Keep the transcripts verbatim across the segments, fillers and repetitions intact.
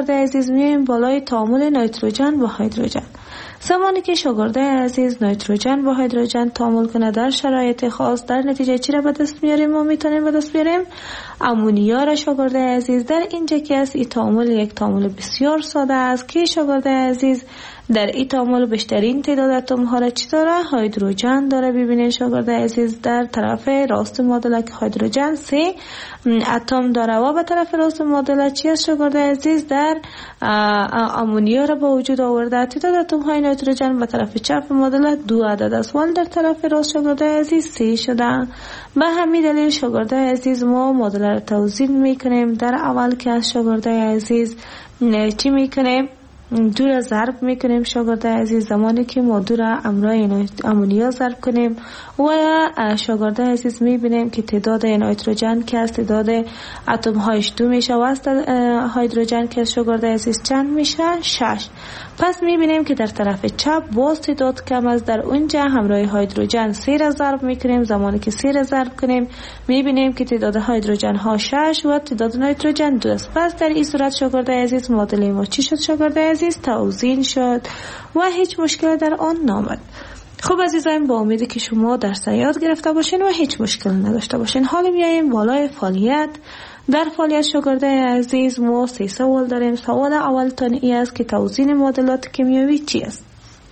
شاگرد عزیز میایم بالای تعامل نیتروژن با هیدروژن. زمانی که شاگرد عزیز نیتروژن با هیدروژن تعامل کنه در شرایط خاص، در نتیجه چی را به دست میاریم؟ ما میتونیم به دست بیاریم امونیا را. شاگرد عزیز در اینجا که است، این تعامل یک تعامل بسیار ساده است که شاگرد عزیز در این تعامل بیشترین تعداد اتم ها را چی داره؟ هیدروژن داره. ببینید شاگرد عزیز در طرف راست معادله که هیدروژن سه اتم داره و به طرف راست معادله چی است شاگرد عزیز؟ در امونیا را به وجود آورده. تعداد اتم های نیتروژن به طرف چپ معادله دو عدد است ولی در طرف راست شاگرد عزیز سه شده. به همین دلیل شاگرد عزیز ما معادله را توزیع میکنیم. در اول که از شاگرد عزیز چی میکنیم؟ دو را ضرب میکنیم شاگرد عزیز. زمانی که ما دو را امرای امونیا ضرب کنیم و شاگرد عزیز میبینیم که تعداد نیتروژن که از تعداد اتم هایش دو میشه و از هیدروژن که از شاگرد عزیز چند میشه؟ شش. پس میبینیم که در طرف چپ باز تعداد کم است. در اونجا همراه هیدروژن سه را ضرب میکنیم. زمانی که سه را ضرب کنیم میبینیم که تعداد هیدروژن ها شش و تعداد نیتروژن دو است. پس در این صورت شاگرد عزیز معادله ما چی شد شاگرد عزیز؟ توزیع شد و هیچ مشکل در آن نامد. خب عزیزان، با امیدی که شما درس یاد گرفته باشین و هیچ مشکل نداشته باشین. حالا میایم بالای فعالیت. در فعالیت شاگرد عزیز ما سه سوال داریم. سوال اول تان ای است که توزیع معادلات کیمیایی چی است؟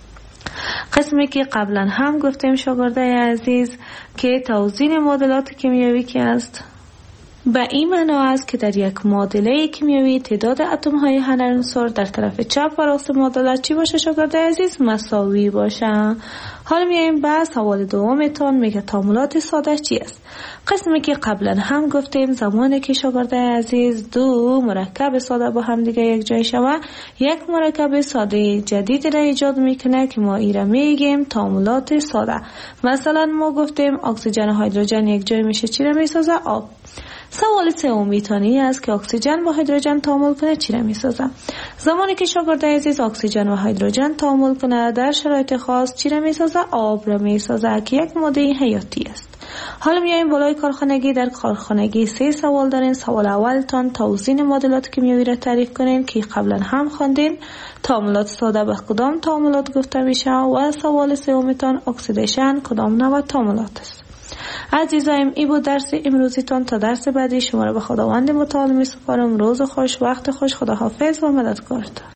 قسمی که قبلا هم گفتیم شاگرد عزیز که توزیع معادلات کیمیایی کی است؟ به این معنا است که در یک معادله کیمیایی تعداد اتم های هر عنصر در طرف چپ و راست معادله چی باشه شاگرد عزیز؟ مساوی باشه. حالا میایم به سوال دومتون، میگه تعاملات ساده چی است؟ قسمی که قبلا هم گفتیم زمانی که شاگرد عزیز دو مرکب ساده با هم دیگه یک جای شوه، یک مرکب ساده جدید را ایجاد میکنه که ما ای را میگیم تعاملات ساده. مثلا ما گفتیم اکسیژن و هیدروژن یک جای میشه چی را میسازه؟ آب. سوال سومی تانی است که اکسیژن با هیدروژن تعامل کنه چی را میسازه؟ زمانی که شاگرد عزیز اکسیژن و هیدروژن تعامل کنه در شرایط خاص چی را میسازه؟ آب را میسازه که یک ماده حیاتی است. حالا میایم بالای کارخانگی. در کارخانگی سه سوال دارین. سوال اول تان توزیع معادلات کیمیایی را تعریف کنین که قبلا هم خواندین. تعاملات ساده به کدام تعاملات گفته میشه؟ و سوال سوم تان اکسیدیشن کدام نوع تعاملات است؟ عزیزایم، این بود درس امروزیتان. تا درس بعدی شما را به خداوند متعال می سپارم. روز خوش، وقت خوش، خداحافظ و مددکارتان.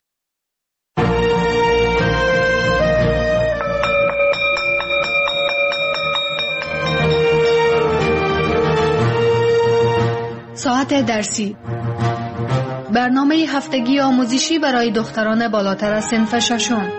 ساعت درسی، برنامه هفتگی آموزشی برای دختران بالاتر از صنف ششم.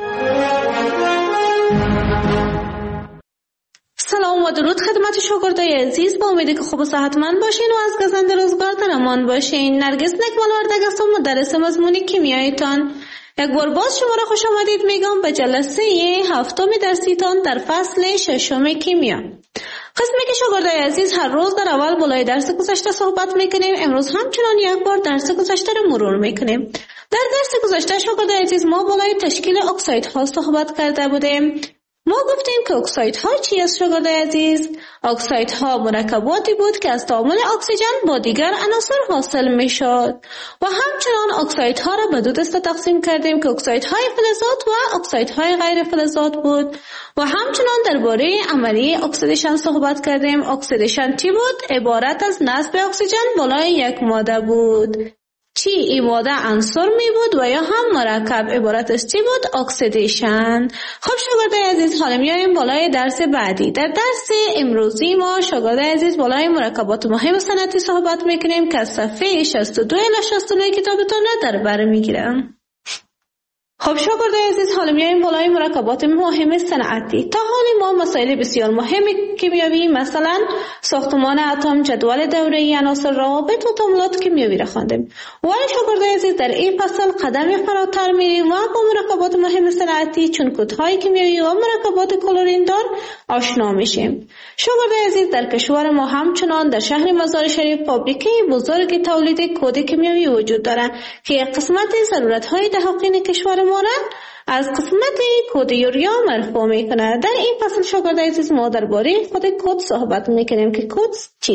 سلام و درود خدمت شاگردای عزیز. با امیدی که خوب و صحتمند باشین و از گزند روزگار در امان باشین. نرگس نکمال وردگ هستم، مدرس مضمون کیمیایتان. یک بار باز شما را خوش آمدید میگم به جلسه هفتم درسیتان در فصل ششم کیمیا. قسمی که شاگردای عزیز هر روز در اول بالای درس گذشته صحبت میکنیم، امروز همچنان یک بار درس گذشته را مرور میکنیم. در درس گذشته شاگردای عزیز ما بالای تشکیل اکسایدها صحبت کرده بودیم. ما گفتیم که اکسایدها چی است شاگردای عزیز؟ اکسایدها مرکباتی بود که از تعامل اکسیژن با دیگر عناصر حاصل میشد و همچنان اکسایدها را به دو دسته تقسیم کردیم که اکسایدهای فلزات و اکسایدهای غیر فلزات بود و همچنان درباره عملیه اکسیدیشن صحبت کردیم. اکسیدیشن چی بود؟ عبارت از نصب اکسیژن بالای یک ماده بود. چی این ماده عنصر می بود و یا هم مرکب عبارت از چی بود؟ اکسیدیشن. خب شاگردای عزیز، حالا میایم بالای درس بعدی. در درس امروزی ما شاگردای عزیز بالای مرکبات مهم صنعتی صحبت میکنیم که از صفحه شصت و دو الی شصت و نه کتابتون در بر میگیرم. خب شاگردای عزیز، حالا میایم بالای مرکبات مهم صنعتی. تا حالی ما مسائل بسیار مهم کیمیایی مثلا ساختمان اتم، جدول دوره‌ای عناصر، روابط و تعاملات کیمیایی را خواندیم. ولی شاگردای عزیز در این فصل قدمی فراتر میریم و با مرکبات مهم صنعتی چون کدهای کیمیایی و مرکبات کلورین دار آشنا میشیم. شاگردای عزیز، در کشور ما همچنان در شهر مزار شریف فابریکه بزرگ تولید کد کیمیایی وجود دارد که یک قسمت ضرورت‌های دهقین کشور ما از قسمت کد یوریا مرفوع میکنه. در این فصل شاگردای عزیز ما درباره خود کد صحبت میکنیم که کد چیست.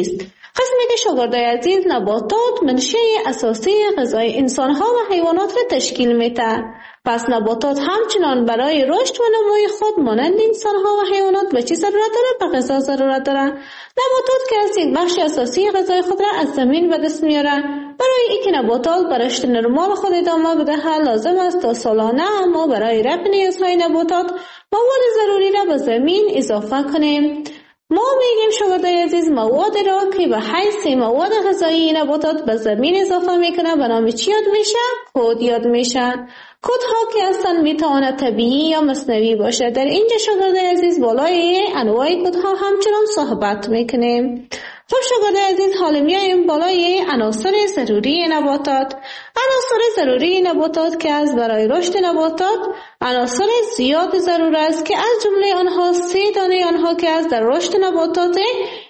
قسمی که شاگردای عزیز نباتات منشه اساسی غذای انسان ها و حیوانات را تشکیل میده. پس نباتات همچنان برای رشد و نموی خود مانند انسان ها و حیوانات به چی ضرورت داره؟ به غذا ضرورت داره. نباتات که از یک بخش اساسی غذای خود را از زمین به دست میاره. برای اینکه نباتات به رشد نرمال خود ادامه بده لازم است تا سالانه ما برای رفع نیازهای نباتات مواد ضروری را به زمین اضافه کنیم. ما میگیم شاگردای عزیز مواد را که به حیث مواد غذایی نباتات به زمین اضافه میکنه به نام چی یاد میشه؟ کود یاد میشه. کودها که اصلا میتواند طبیعی یا مصنوعی باشه. در اینجا شاگردای عزیز بالای انواع کودها همچنان صحبت میکنیم. خب شاگردای عزیز حالا میایم بالای عناصر ضروری نباتات. عناصر ضروری نباتات که از برای رشد نباتات عناصر زیاد ضرور است که از جمله آنها سه دانه آنها که از در رشد نباتات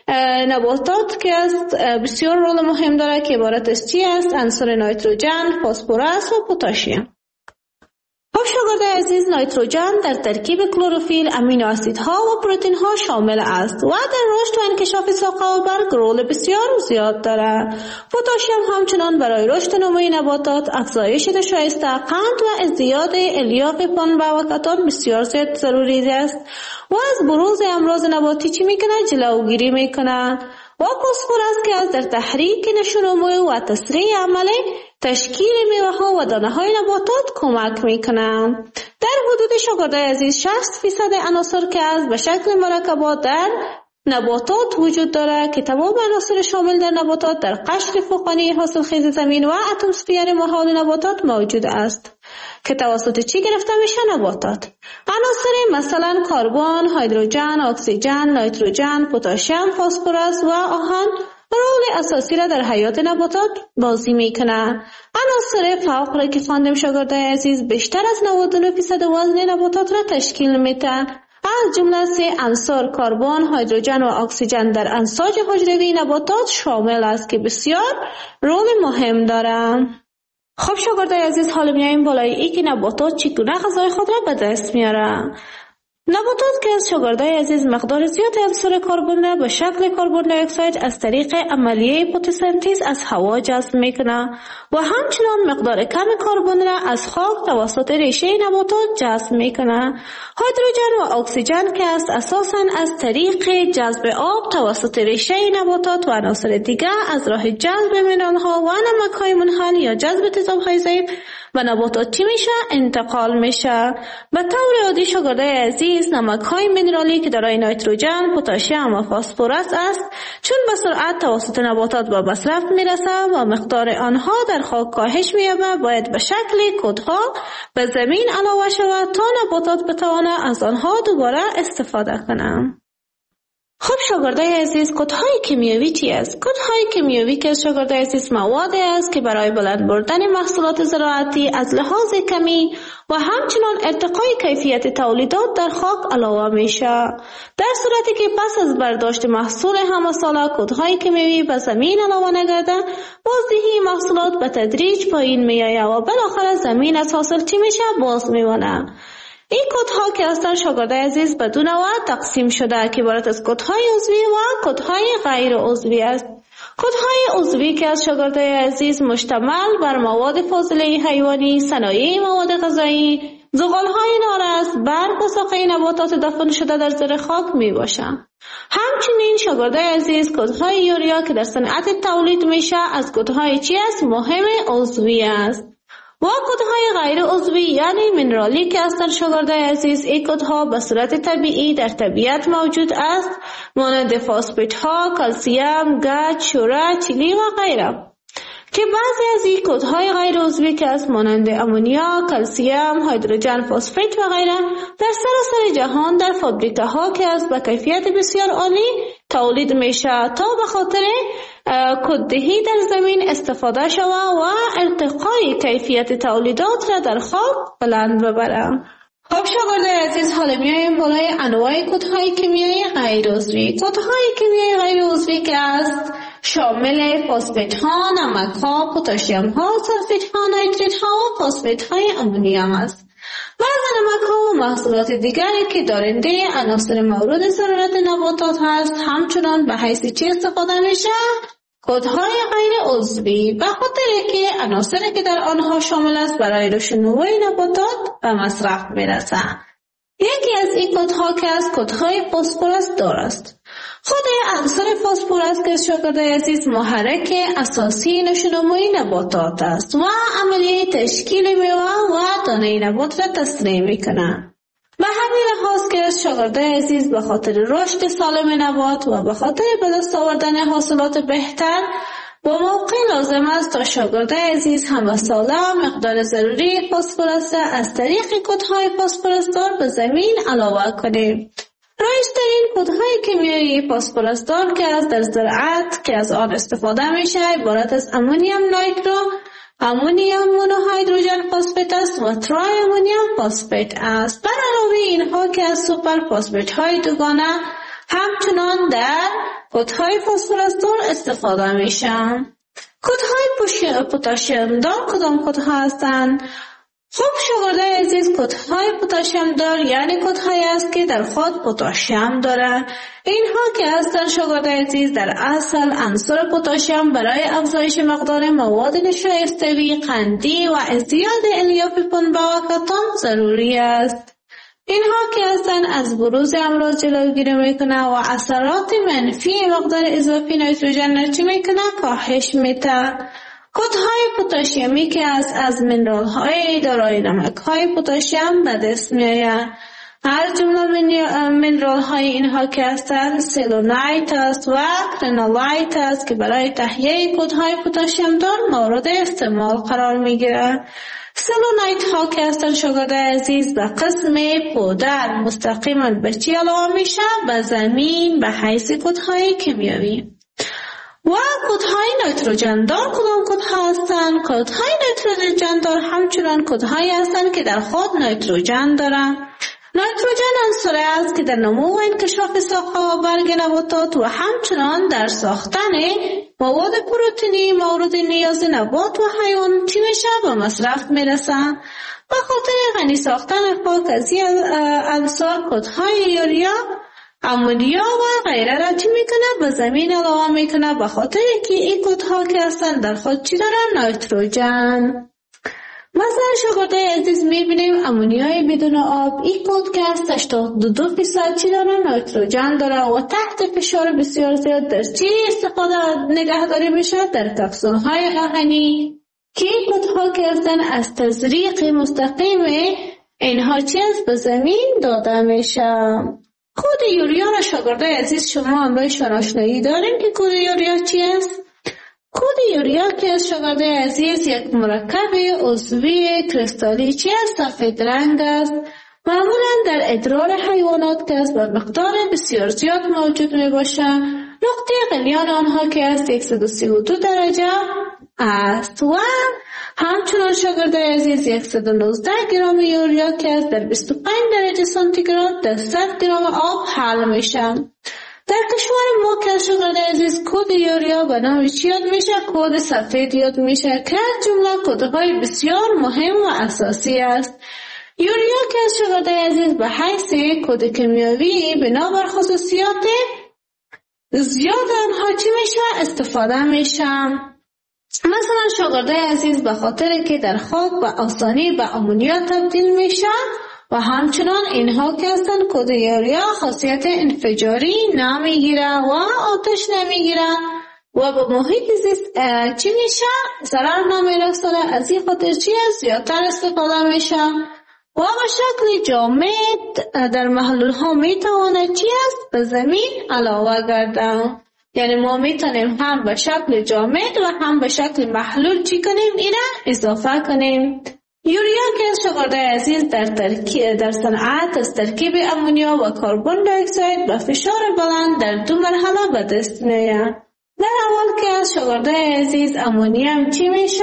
نباتات که است بسیار رول مهم داره که عبارت از چی است؟ عنصر نیتروژن، فسفرس و پتاسیم. خب شاگردای عزیز نیتروژن در ترکیب کلروفیل، امینو اسیدها و پروتئین ها شامل است و در رشد و انکشاف ساقه و برگ رول بسیار زیاد دارد. پتاسیم همچنان برای رشد نموی نباتات، افزایش تشایست قند و ازدیاد الیاف پنبه و کتان بسیار زیاد ضروری است و از بروز امراض نباتی چی میکنه؟ جلوگیری میکنه. و فسفرس که از در تحریک نشونموی و تسریع عمل تشکیل میوه ها و دانه های نباتات کمک میکنند. در حدود شاگردای عزیز شصت فیصد عناصر که از به شکل مرکبات در نباتات وجود داره که تمام عناصر شامل در نباتات در قشر فوقانی حاصلخیز زمین و اتمسفر محال نباتات موجود است که توسط چی گرفته میشه؟ نباتات. عناصر مثلا کربن، هیدروژن، اکسیژن، نیتروژن، پتاسیم، فسفرس و آهن رول اساسی را در حیات نباتات بازی میکنه. عناصر فوق را که خواندیم شاگردای عزیز بیشتر از نود و نه درصد وزن نباتات را تشکیل میده. از جمله سه عنصر کربن، هیدروژن و اکسیژن در انساج حجروی نباتات شامل است که بسیار رول مهم داره. خب شاگردای عزیز حالا میایم بالای ای که نباتات چگونه غذای خود را به دست میاره. نباتات که از شاگردای عزیز مقدار زیاد عنصر کربن را به شکل کربن دی اکساید از طریق عملیه فتوسنتز از هوا جذب میکنه و همچنان مقدار کم کربن را از خاک توسط ریشه نباتات جذب میکنه. هیدروژن و اکسیژن که است اساساً از طریق جذب آب توسط ریشه نباتات و عناصر دیگر از راه جذب منرال‌ها و نمک‌های منحل یا جذب تیزاب‌های ضعیف و نباتات چی میشه؟ انتقال میشه. به طور عادی شاگردای عزیز نمک‌های منرالی که دارای نیتروژن، پتاسیم و فسفرس است چون به سرعت توسط نباتات به مصرف میرسه و مقدار آنها در خاک کاهش می‌یابه باید به شکل کودها به زمین علاوه شود تا نباتات بتوانه از آنها دوباره استفاده کنه. خب شاگردای عزیز کودهای کیمیایی چی است؟ کودهای کیمیایی که از شاگردای عزیز موادی است که برای بلند بردن محصولات زراعتی از لحاظ کمی و همچنان ارتقای کیفیت تولیدات در خاک علاوه میشه. در صورتی که پس از برداشت محصول همه ساله کودهای کیمیایی به زمین علاوه نگرده بازدهی محصولات به تدریج پایین میآید و بالاخره زمین از حاصل چی میشه؟ باز میمونه. این کودها که اصلا شاگردای عزیز به دو نوع تقسیم شده که عبارت از کودهای عضوی و کودهای غیر عضوی است. کودهای عضوی که از شاگردای عزیز مشتمل بر مواد فاضله حیوانی، صنایع مواد غذایی، زغالهای نارس، برگ و ساقه نباتات دفن شده در زیر خاک می باشند. همچنین شاگردای عزیز کودهای یوریا که در صنعت تولید میشه از کودهای چی است؟ مهم عضوی است. و کودهای غیر عضوی یعنی منرالی که از در شاگردای عزیز این کودها به صورت طبیعی در طبیعت موجود است مانند فسفات ها، کلسیم، گچ، شوره، چینی و غیره که بعضی از این کودهای غیر عضوی که از مانند امونیا، کلسیم، هیدروژن فسفات و غیره در سراسر جهان در فابریکه ها که از با کیفیت بسیار عالی تولید میشه تا به خاطر کوددهی در زمین استفاده شود و ارتقای کیفیت تولیدات را در خاک بلند ببره. خب شاگردای عزیز حالا میایم بالای انواع کودهای کیمیایی غیر عضوی. کودهای کیمیایی غیر عضوی که است شامل فسفات ها، نمک ها، پتاسیم ها، سلفات ها، نیتریت ها و فسفات های امونیا است. بعض نمک ها و محصولات دیگری که دارنده عناصر مورد ضرورت نباتات هست همچنان به حیث چی استفاده میشه؟ کودهای غیر عضوی، به خاطر که عناصری که در آنها شامل است برای رشدنموی نباتات به مصرف میرسه. یکی از این کودها که از کودهای فسفرس دار است. خود عنصر فسفرس که شاگرد عزیز محرک اساسی نشونموی نباتات است و عملیه تشکیل میوه و دانه نبات را تسریع میکنه. به همین لحاظ که شاگرد عزیز به خاطر رشد سالم نبات و به خاطر به دست آوردن حاصلات بهتر با موقع لازم است تا شاگرد عزیز همه ساله مقدار ضروری فسفرس از طریق کودهای فسفرس دار به زمین علاوه کنیم. رایج‌ترین کودهای کیمیایی فسفرس دار که از در زراعت که از آن استفاده میشه عبارت از امونیوم نایترو، امونیوم مونوهیدروژن فسفات است و ترای امونیوم فسفات است. بر علاوه اینها که از سوپر فسفات های دوگانه همچنان در کودهای فسفرس دار استفاده میشن. کودهای پتاسیم دار کدام کودها هستند؟ خب شاگرد عزیز، کودهای پتاسیم دار یعنی کودهایی است که در خود پتاسیم داره. اینها که هستند شاگرد عزیز در اصل عنصر پتاسیم برای افزایش مقدار مواد نشایستگی قندی و ازدیاد الیاف پنبه و کتان ضروری است. اینها که هستند از بروز امراض جلوگیری میکنه و اثرات منفی مقدار اضافی نیتروژن را چی میکنه؟ کاهش میده. کودهای پتاسیمی که از از منرال های دارای نمک های پتاسیم به دست میآید. هر جمله منرال های اینها که هستند سلونایت است و کرنولایت است که برای تهیه کودهای پتاسیم دار مورد استعمال قرار میگیره. سلونایت ها که هستند شاگرد عزیز به قسم پودر مستقیما به چی علاوه میشه؟ به زمین به حیث کودهای کیمیایی. و کودهای نیتروژن دار کدام کودها هستند؟ کودهای نیتروژن دار همچنان کودهایی هستند که در خود نیتروژن دارند. نیتروژن عنصری است که در نمو و انکشاف ساقه و برگ نباتات و همچنان در ساختن مواد پروتئینی مورد نیاز نبات و حیوان چی میشه؟ به مصرف میرسه. به خاطر غنی ساختن خاک از این عنصر کودهای یوریا، امونیا و غیره را چی میکنه؟ به زمین علاوه میکنه، به خاطر که این کودها که هستن در خود چی دارن؟ نیتروژن. مثلا شاگرد عزیز میبینیم امونیای بدون آب، این کود که هست هشتاد و دو فیصد چی داره؟ نیتروژن داره و تحت فشار بسیار زیاد در چی استفاده نگهداری میشه؟ در کپسول های آهنی که این کودها که هستن از تزریق مستقیم اینها چی است؟ به زمین داده میشه. کود یوریا را شاگرد عزیز شما هم باید آشنایی داریم که کود یوریا چی است؟ کود یوریا که از شاگرد عزیز یک مرکب عضوی کریستالی چی است؟ سفید رنگ است. معمولا در ادرار حیوانات که است به مقدار بسیار زیاد موجود می باشه. نقطه غلیان آنها که است صد و سی و دو درجه است و همچنان شاگرد عزیز صد و نوزده گرم یوریا که است در بیست و پنج درجه سانتیگراد در صد گرم آب حل میشه. در کشور ما که شاگرد عزیز کود یوریا به نام چی یاد میشه؟ کود سفید یاد میشه که از جمله کودهای بسیار مهم و اساسی است. یوریا که از شاگرد عزیز به حیث کود کیمیایی بنابر خصوصیات زیاد آنها چی میشه؟ استفاده میشه. مثلا شاگرد عزیز به خاطر که در خاک به آسانی به امونیا تبدیل میشه و همچنان اینها که هستن کود یوریا خاصیت انفجاری نمیگیره و آتش نمیگیره و به محیط زیست چی میشه؟ ضرر نمیرسونه. از این خاطر چی است؟ زیادتر استفاده میشه و به شکل جامد در محلول ها میتونه چی است؟ به زمین علاوه گرده. یعنی ما میتونیم هم به شکل جامد و هم به شکل محلول چی کنیم؟ اینا اضافه کنیم. یوریا که از شاگرد عزیز در ترکیب در صنعت از ترکیب امونیا و کربن دی اکساید با فشار بلند در دو مرحله به دست میاد. در اول که از شاگرد عزیز امونیوم چی میشه؟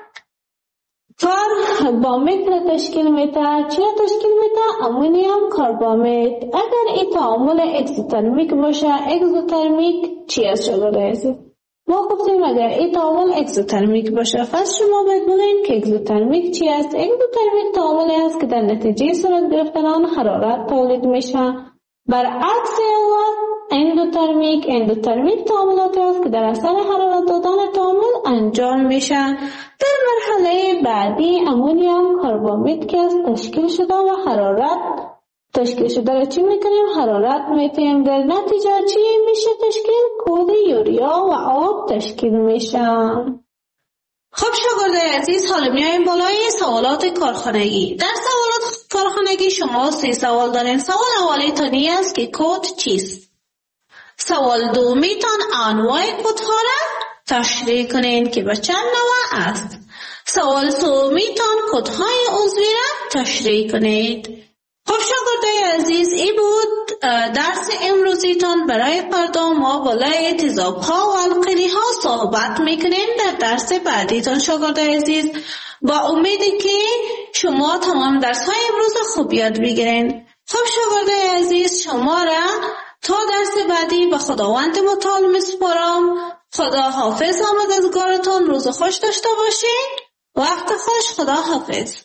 کربامیت را تشکیل میده. چی را تشکیل میده؟ امونیوم کربامیت. اگر این تعامل اکزوترمیک باشه، اکزوترمیک چی از شاگرد عزیز؟ ما گفتیم اگر این تعامل اگزوترمیک باشه، پس شما باید بگویید که اگزوترمیک چی است؟ اگزوترمیک تعاملی است که در نتیجه صورت گرفتن آن حرارت تولید میشه. برعکس اندوترمیک اندوترمیک تعاملاتی است که در اثر حرارت دادن تعامل انجام میشه. در مرحله بعدی امونیوم کاربامید که است تشکیل شده و حرارت تشکیل شده را چی میکنیم؟ حرارت میتیم. در نتیجه چی میشه تشکیل؟ کود یوریا و آب تشکیل میشه. خب شاگرد عزیز، حالا میایم بالای سوالات کارخانگی. در سوالات کارخانگی شما سه سوال دارین. سوال اولی تانی است که کود چیست؟ سوال دومی تان انواع کودها را تشریح کنین که به چند نوع است. سوال سومی تان کودهای عضوی را تشریح کنید. خب شاگردای عزیز، این بود درس امروزیتان. برای فردا ما بالای تیزاب ها و القلی ها صحبت میکنیم در درس بعدیتان. شاگردای عزیز، با امیدی که شما تمام درس های امروز خوب یاد بگیرین. خب شاگردای عزیز، شما را تا درس بعدی به خداوند متعال میسپارم. خدا حافظ. آمدزگارتان روز خوش داشته باشین. وقت خوش. خدا حافظ.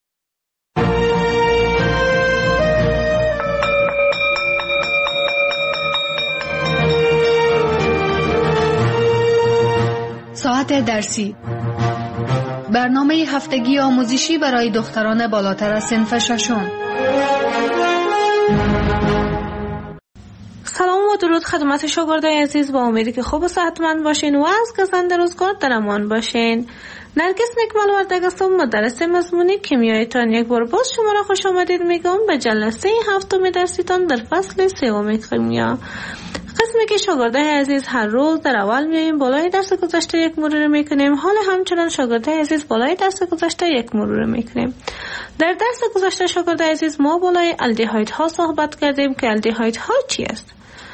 ساعت درسی، برنامه هفتگی آموزشی برای دختران بالاتر از صنف ششم. سلام و درود خدمت شاگردای عزیز. با امیدی که خوب و صحتمند باشین و از گزند روزگار در امان باشین. نرگس نکمل وردگ هستم، مدرس مضمون کیمیایتان. یک بار باز شما را خوش آمدید میگم به جلسه هفتم درسیتان در فصل سوم کیمیا. قسمی که شاگردای عزیز هر روز در اول میاییم بالای درس گذشته یک مرور میکنیم. حالا همچنان شاگردای عزیز بالای درس گذشته یک مرور میکنیم. در درس گذشته شاگردای عزیز ما بالای الدهایدها صحبت کردیم که الدهایدها چی است؟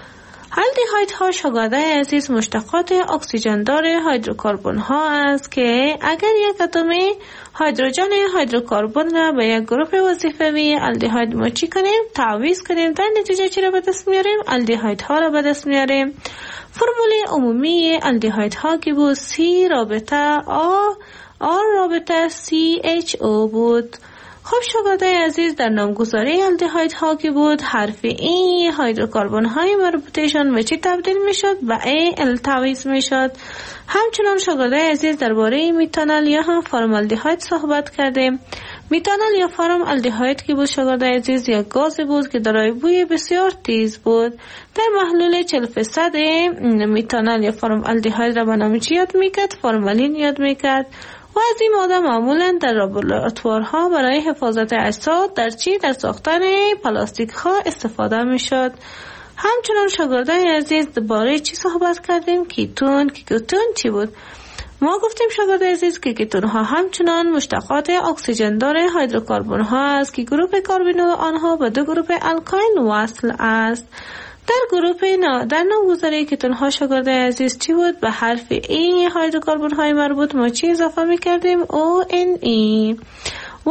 الدهایدها شاگردای عزیز مشتقات اکسیژن دار هیدروکربن ها است که اگر یک اتم هیدروژن هیدروکربن را به یک گروه وظیفوی الدهاید ما چی کنیم؟ تعویض کنیم. در نتیجه چی را به دست میاریم؟ الدهایدها را به دست میاریم. فرمول عمومی الدهایدها که بود سی رابطه آ آر رابطه سی اچ او بود. خب شاگردای عزیز، در نامگذاری الدهایدها که بود حرف ای هیدروکربن های مربوطهشان به چی تبدیل میشد؟ به ای ال تعویض میشد. همچنان شاگردای عزیز درباره میتانول یا هم فرمالدهاید صحبت کردیم. میتانول یا فرمالدهاید که بود شاگردای عزیز یک گاز بود که دارای بوی بسیار تیز بود. در محلول چهل درصد میتانول یا فرمالدهاید را به نام چی یاد میکرد؟ فرمالین یاد میکرد. و از این ماده معمولا در لابراتوارها برای حفاظت اجساد در چی در ساختن پلاستیک ها استفاده می شد. همچنان شاگردای عزیز درباره چی صحبت کردیم؟ کیتون. کیتون چی بود؟ ما گفتیم شاگردای عزیز که کیتون ها همچنان مشتقات اکسیژن دار هیدروکربن ها است که گروه کربنول آنها به دو گروه الکاین وصل است. در گروه نا در نامگذاری کیتون ها شاگردای عزیز چی بود؟ به حرف ای هیدروکربن های مربوط ما چی اضافه میکردیم؟ او ان ای. و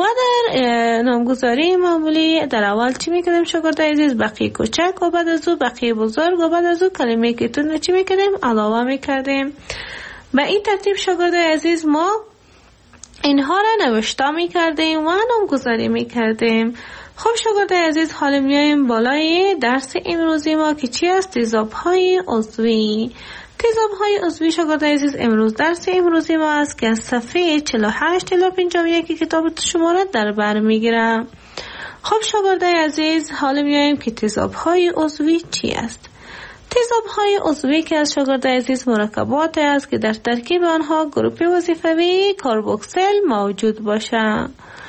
در نامگذاری معمولی در اول چی میکردیم شاگردای عزیز؟ بقیه کوچک و بعد از او بقیه بزرگ و بعد از او کلمه کیتون رو چی میکردیم؟ علاوه میکردیم. به این ترتیب شاگردای عزیز ما اینها را نوشته میکردیم و نامگذاری میکردیم. خب شاگردای عزیز، حالا میایم بالای درس امروزی ما که چی است؟ تیزاب های عضوی. تیزاب های عضوی شاگردای عزیز امروز درس امروزی ما است که از صفحه چهل و هشت الی پنجاه و یک کتاب شما را در بر میگیرم. خب شاگردای عزیز، حالا میایم که تیزاب های عضوی چی است؟ تیزاب های عضوی که از شاگردای عزیز مرکبات است که در ترکیب آنها گروه وظیفوی کاربوکسیل موجود باشد.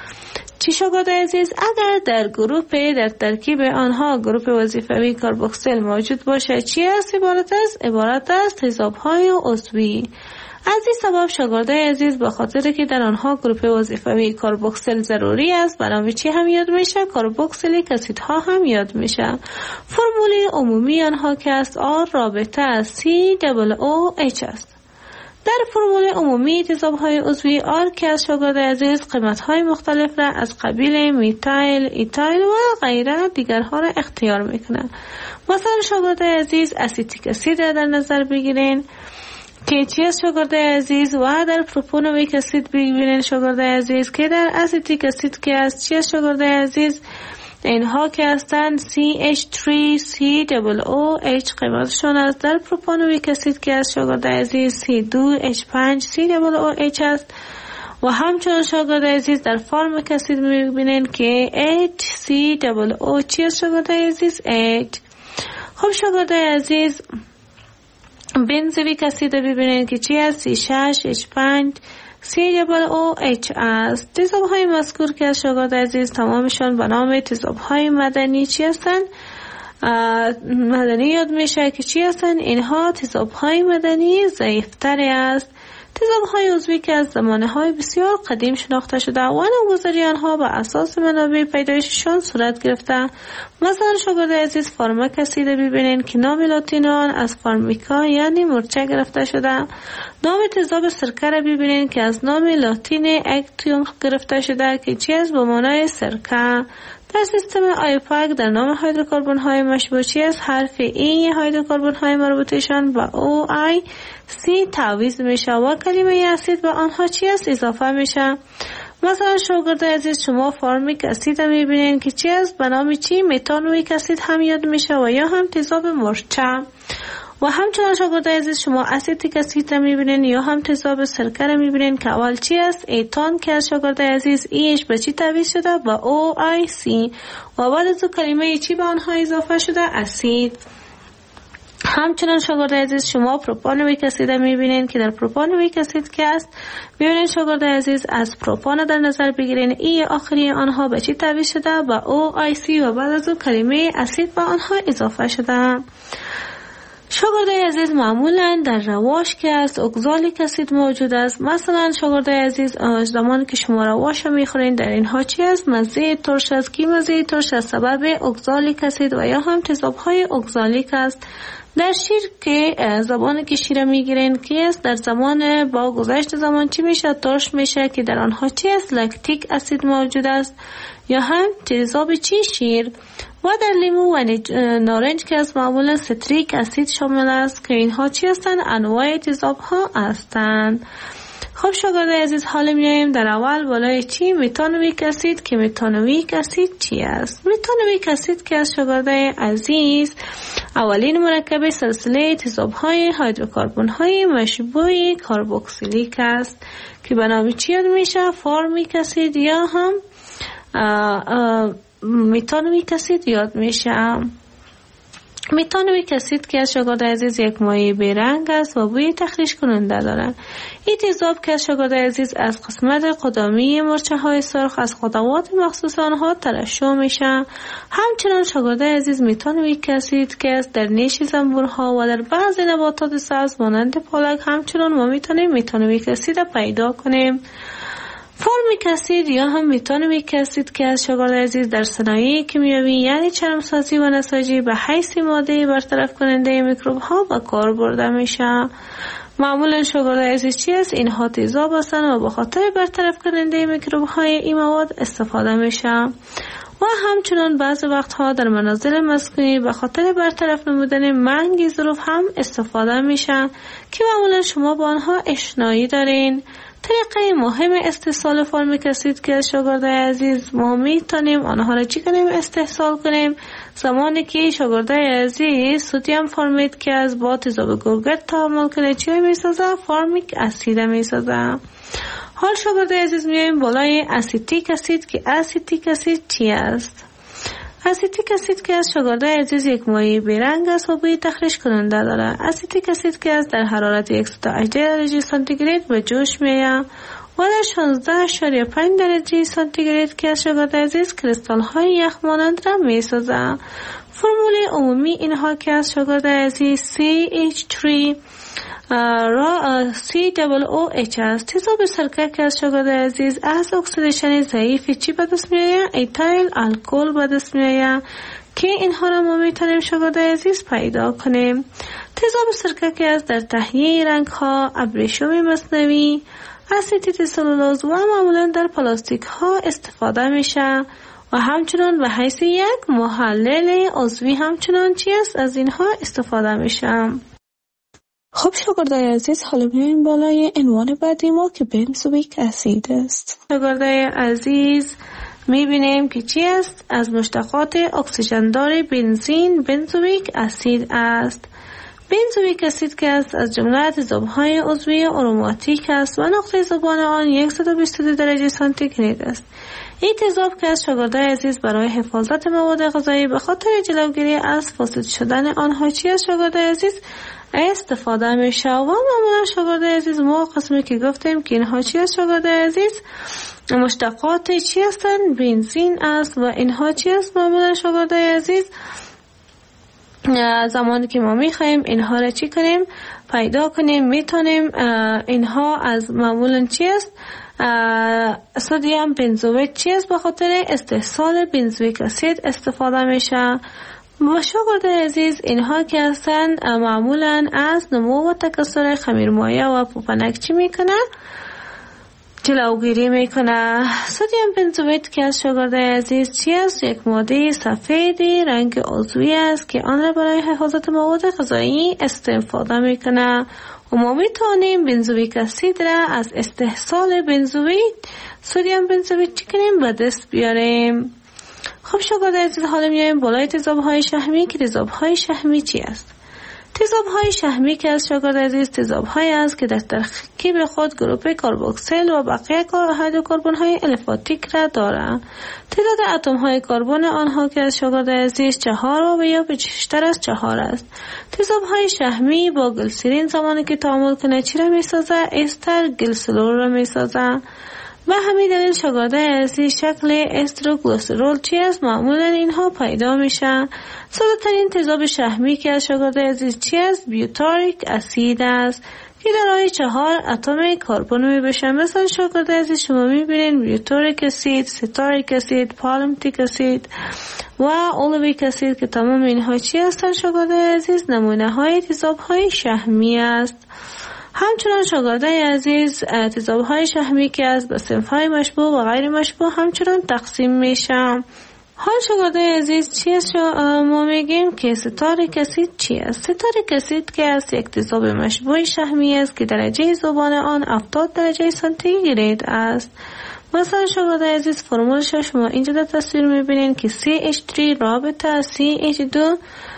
چی شاگردای عزیز؟ اگر در گروه در ترکیب آنها گروه وظیفوی کاربوکسیل موجود باشه چی است؟ عبارت است عبارت است تیزاب های عضوی. از این سبب شاگردای عزیز به خاطر که در آنها گروه وظیفوی کاربوکسیل ضروری است برای چی هم یاد میشه؟ کاربوکسیلیک اسیدها هم یاد میشه. فرمول عمومی آنها که است آر رابطه سی دبل او اچ است. در فرمول عمومی تیزاب‌های عضوی آر که از شاگردای عزیز قیمت‌های مختلف را از قبیل میتایل، ایتایل و غیره دیگرها را اختیار میکنند. مثلا شاگردای عزیز اسیتیک اسید را در نظر بگیرین. که چی است شاگرده عزیز؟ و در پروپانویک اسید ببینید شاگرده عزیز که در اسیتیک اسید که است چی است شاگرده عزیز؟ اینها که هستند سی اچ تری سی او او اچ قیمتشون است. در پروپانویک اسید که است شاگرده عزیز سی دو اچ پنج سی او او اچ است. و همچنان شاگرده عزیز در فارمیک اسید میبینید که اچ سی او او چی است شاگرده عزیز؟ اچ. خب شاگرده عزیز بنزویک اسید ببینید که چی است؟ سی شش اچ پنج سی او او اچ است. تیزاب های مذکور که از شاگرد عزیز تمامشان به نام تیزاب های مدنی چی هستند؟ مدنی یاد میشه که چی هستند؟ اینها تیزاب های مدنی ضعیفتری است. تیزاب های عضوی که از زمانه های بسیار قدیم شناخته شده و نامگذاری آنها به اساس منابع پیدایششان صورت گرفته. مثلا شاگرد عزیز فارماک اسید ببینید که نام لاتین آن از فارمیکا یعنی مورچه گرفته شده. نام تیزاب سرکه را ببینید که از نام لاتین اکتیوم گرفته شده که چی است؟ به معنای سرکه. در سیستم آیوپاک در نام هیدروکربن های مشبوه چی است؟ حرف ای هیدروکربن های مربوطشان به او آی سی تعویض میشه و کلمه اسید به آنها چی است؟ اضافه میشه. مثلا شاگرد عزیز شما فارمیک اسید هم میبینید که چی است؟ به نام چی؟ متانویک اسید هم یاد میشه و یا هم تیزاب مرچه. و همچنان شاگرد عزیز شما اسیتیک اسید را میبینید یا هم تیزاب سرکه را میبینید که اول چی است؟ ایتان که از شاگرد عزیز ایش به چی تعویض شده؟ به او آی سی و بعد از کلمه چی به آنها اضافه شده؟ اسید. همچنان شاگرد عزیز شما پروپانویک اسید را میبینید که در پروپانویک اسید که است میبینید شاگرد عزیز از پروپان در نظر بگیرین ای آخری آنها به چی تعویض شده؟ به او آی سی و بعد از کلمه اسید به آنها اضافه شده. شاگرد عزیز معمولا در رواش که است اگزالیک اسید موجود است. مثلا شاگرد عزیز زمانی که شما رواش میخورین در اینها چی است؟ مزه ترش است که مزه ترش از سبب اگزالیک اسید و یا هم تیزاب های اگزالیک است. در شیر که زبانی که شیر میگیرین که است در زمان با گذشت زمان چی میشه؟ ترش میشه که در آنها چی است؟ لکتیک اسید موجود است یا هم تیزاب چی؟ شیر. و در لیمو و نارنج که از معمولا ستریک اسید شامل است که اینها چی هستند؟ انواع تیزاب ها هستند. خب شاگرد عزیز حالا میایم در اول بالای چی؟ متانویک اسید که متانویک اسید چی است؟ متانویک اسید که از شاگرد عزیز اولین مرکب سلسله تیزاب های هیدروکربن های مشبوع کربوکسیلیک است که به نام چی یاد میشه؟ فارمیک اسید یا هم متانویک اسید یاد میشه. متانویک اسید که از شاگرد عزیز یک مایع بیرنگ است و بوی تخریش کننده دارد. این تیزاب که از شاگرد عزیز از قسمت قدامی مرچه های سرخ از خطوات مخصوص آنها ترشح میشه. همچنان شاگرد عزیز متانویک اسید که از در نیش زنبورها و در بعضی نباتات سبز مانند پالک همچنان ما میتونیم متانویک اسید پیدا کنیم. فارمیک اسید یا هم متانویک اسید که از شاگرد عزیز در صنایع کیمیایی یعنی چرمسازی و نساجی به حیث ماده برطرف کننده میکروب ها به کار برده میشه. معمولا شاگرد عزیز چی است؟ اینها تیزاب هستند و به خاطر برطرف کننده میکروب های این مواد استفاده میشه. و همچنان بعض وقتها در منازل مسکونی به خاطر برطرف نمودن منگ ظروف هم استفاده میشه که معمولا شما با آنها آشنایی دارین. طریقه مهم استحصال فارمیک اسید که از شاگرد عزیز ما میتونیم آنها را چی کنیم؟ استحصال کنیم. زمانی که شاگرد عزیز سدیم فارمیت که از با تیزاب گوگرد تعامل کنه چی میسازه؟ فارمیک اسید میسازه. حال شاگرد عزیز میایم بالای اسیتیک اسید که اسیتیک اسید چی است؟ اسیتیک اسید که از شاگرد عزیز یک مایع بیرنگ است و بوی تخریش کننده دارد. اسیتیک اسید که از در حرارت صد و هجده درجه سانتیگراد به جوش میآید و در شانزده اشاریه پنج درجه سانتیگراد که از شاگرد عزیز کریستال های یخ مانند را میسازد. فرمول عمومی اینها که از شاگرد عزیز سی اچ تری را سی او او اچ است. تیزاب سرکه که از شاگرد عزیز از اکسیدیشن ضعیف چی به دست میآید؟ ایتایل الکل به دست میآید که اینها را ما میتونیم شاگرد عزیز پیدا کنیم. تیزاب سرکه که از در تهیه رنگ ها، ابریشم مصنوعی، اسیتیت سلولوز و معمولا در پلاستیک ها استفاده میشه و همچنان به حیث یک محلل عضوی همچنان چی است؟ از اینها استفاده میشه. خب شاگردای عزیز، حالا بیاییم بالای عنوان بعدی ما که بنزوئیک اسید است. شاگردای عزیز میبینیم که چی است؟ از مشتقات اکسیژندار بنزین بنزوئیک اسید است. بنزوئیک اسید که است از جمله تیزاب‌های عضوی آروماتیک است و نقطه ذوبان آن صد و بیست و دو درجه سانتیگراد است. این تیزاب که از شاگردای عزیز برای حفاظت مواد غذایی به خاطر جلوگیری از فاسد شدن آنها چی است شاگردای عزیز استفاده میشه. و معمولا شاگردای عزیز ما قسمی که گفتیم که اینها چی است شاگردای عزیز مشتقات چی هستند؟ بنزین است. و اینها چی است معمولا شاگردای عزیز زمانی که ما میخوایم اینها را چی کنیم پیدا کنیم میتونیم اینها از معمولا چی است سدیم بنزوئیت چی است به خاطر استحصال بنزوئیک اسید استفاده میشه. و شاگردای عزیز اینها که هستند معمولا از نمو و تکثر خمیرمایه و پوپنک چی میکنه جلوگیری میکنه. سدیم بنزوئیت که از شاگردای عزیز چی است؟ یک ماده سفیدی رنگ عضوی است که آن را برای حفاظت مواد غذایی استفاده میکنه. و ما میتونیم بنزوئیک اسید را از استحصال بنزوئیت سدیم بنزوئیت چی کنیم به دست بیاریم. خب شاگردای عزیز حالا میایم بالای تیزاب‌های شحمی که تیزاب‌های شحمی چی است؟ تیزاب‌های شحمی که از شاگردای عزیز تیزاب‌هایی است که در ترکیب خود گروپ کربوکسیل و بقیه هیدروکربن‌های الفاتیک را دارند. تعداد اتم‌های کربن آنها که از شاگردای عزیز چهار و یا بیشتر از چهار است. تیزاب‌های شحمی با گلیسرین زمانی که تعامل کنه چی را می‌سازه؟ استر گلیسرول را می‌سازه. و همین دلیل شاگردای عزیز شکل استروگلیسرول چی است؟ معمولا اینها پیدا میشه. ساده ترین تیزاب شحمی که از شاگردای عزیز چی است؟ بیوتاریک اسید است که دارای چهار اتم کربن می بشه. مثلا شاگردای عزیز شما میبینین بیوتاریک اسید، ستاریک اسید، پالمتیک اسید و اولویک اسید که تمام اینها چی هستند شاگردای عزیز؟ نمونه های تیزاب های شحمی است. همچنان شاگردای عزیز تیزاب‌های شحمی که از به صنف‌های مشبوع و غیر مشبوع همچنان تقسیم میشن. حال شاگردای عزیز چی است؟ ما میگیم که ستاریک اسید چی است؟ ستاریک اسید که از یک تیزاب مشبوع شحمی است که درجه ذوبان آن هفتاد درجه سانتیگراد است. مثلا شاگردای عزیز فرمولش شما اینجا در تصویر میبینین که سی اچ سه رابطه سی اچ دو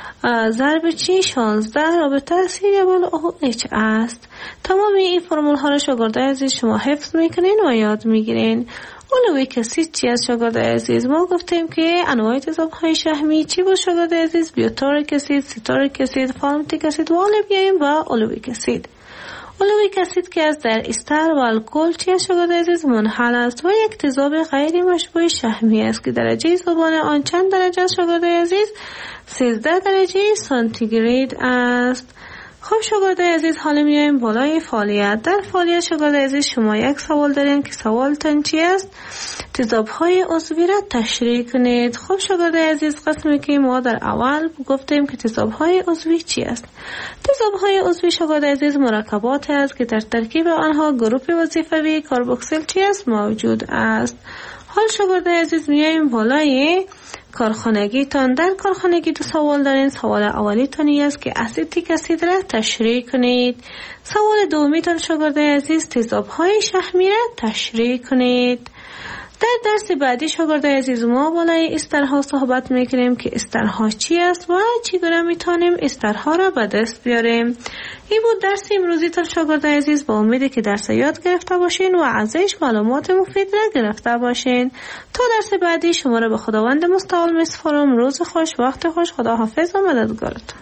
ضرب چی شانزده رابطه سی دبل او اچ است. تمام این فرمول ها را شاگردای عزیز شما حفظ میکنین و یاد میگیرین. اولویک اسید چی است شاگردای عزیز؟ ما گفتیم که انواع تیزاب های شحمی چی بود شاگردای عزیز؟ بیوتاریک اسید، ستاریک اسید، پالمتیک اسید و حالا بیاییم و اولویک اسید. اولویک اسید که از در استر و الکل چی است شاگردای عزیز؟ منحل است و یک تیزاب غیر مشبوع شحمی است که درجه ذوبان آن چند درجه است شاگردای عزیز؟ سیزده درجه سانتیگراد است. خب شاگردای عزیز حالا میایم بالای فعالیت. در فعالیت شاگردای عزیز شما یک سوال دارین که سوال تن چی است؟ تیزاب‌های عضوی را تشریح کنید. خب شاگردای عزیز قسمی که ما در اول گفتیم که تیزاب‌های عضوی چی است؟ تیزاب‌های عضوی شاگردای عزیز مرکبات است که در ترکیب آنها گروپ وظیفوی کربوکسیل چی است؟ موجود است. حال شاگردای عزیز میایم بالای کارخانگی تان. در کارخانگی دو سوال دارین. سوال اولی تانی است که اسیتیک اسید را تشریح کنید. سوال دومی تان شاگردای عزیز تیزاب های شحمی را تشریح کنید. در درس بعدی شاگردای عزیز ما بالای استرها صحبت میکنیم که استرها چی است و چگونه میتونیم استرها را به دست بیاریم. این بود درس امروزی تان شاگردای عزیز. با امیدی که درس یاد گرفته باشین و ازش معلومات مفید را گرفته باشین. تا درس بعدی شما را به خداوند مستعال میسپارم. روز خوش، وقت خوش، خدا حافظ و مددگارتون.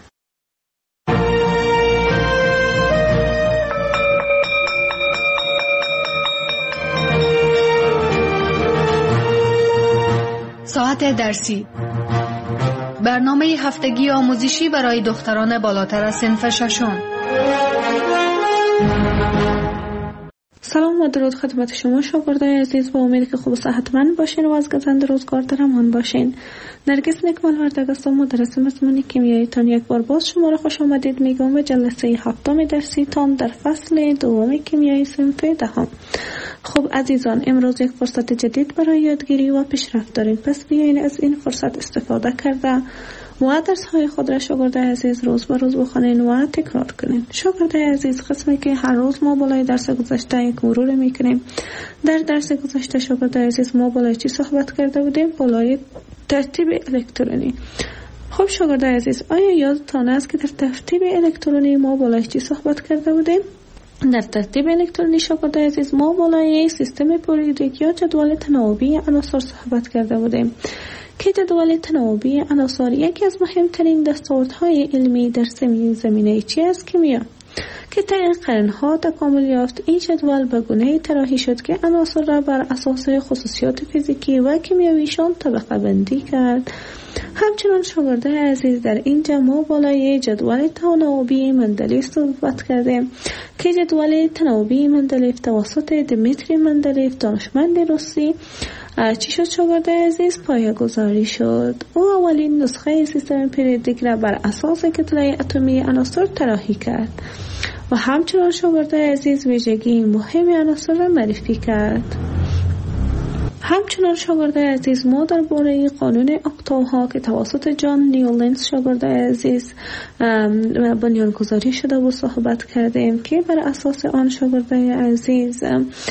ساعت درسی، برنامه هفتگی آموزشی برای دختران بالاتر از صنف ششم. سلام و درود خدمت شما شاگردای عزیز. با امیدی که خوب و صحتمند باشین و از گزند روزگار در امان باشین. نرگس نکمال وردگ هستم، مدرس مضمون کیمیایی تان. یک بار باز شما را خوش آمدید میگم به جلسه هفتم درسی تان در فصل دوم کیمیایی صنف دهم. خب عزیزان، امروز یک فرصت جدید برای یادگیری و پیشرفت داریم، پس بیاین از این فرصت استفاده کرده و درس های خود را شاگرد عزیز روز به روز بخوانید و تکرار کنید. شاگرد عزیز، قسمی که هر روز ما بالای درس گذشته یک مرور میکنیم. در درس گذشته شاگرد عزیز ما بالای چی صحبت کرده بودیم؟ بالای ترتیب الکترونی. خب شاگرد عزیز، آیا یادتان است که در ترتیب الکترونی ما بالای چی صحبت کرده بودیم؟ در ترتیب الکترونی شاگرد عزیز ما بالای سیستم پریودیک یا جدول تناوبی عناصر صحبت کرده بودیم که جدول تناوبی عناصر یکی از مهمترین دستاوردهای علمی در زمینه چی است؟ کیمیا، که طی قرنها تکامل یافت. این جدول به گونه‌ای طراحی شد که عناصر را بر اساس خصوصیات فیزیکی و کیمیاییشان طبقه بندی کرد. همچنان شاگرد عزیز، در اینجا ما بالای جدول تناوبی مندلیف صحبت کردیم که جدول تناوبی مندلیف توسط دمیتری مندلیف دانشمند روسی چی شد شاگرد عزیز؟ پایه گذاری شد. او اولین نسخه سیستم پریودیک را بر اساس کتله اتمی عناصر طراحی کرد و همچنان شاگرد عزیز ویژگی مهم عناصر را معرفی کرد. همچنان شاگرد عزیز ما درباره قانون اکتاوها که توسط جان نیولنز شاگرد عزیز بنیانگذاری شده و صحبت کردیم که بر اساس آن شاگرد عزیز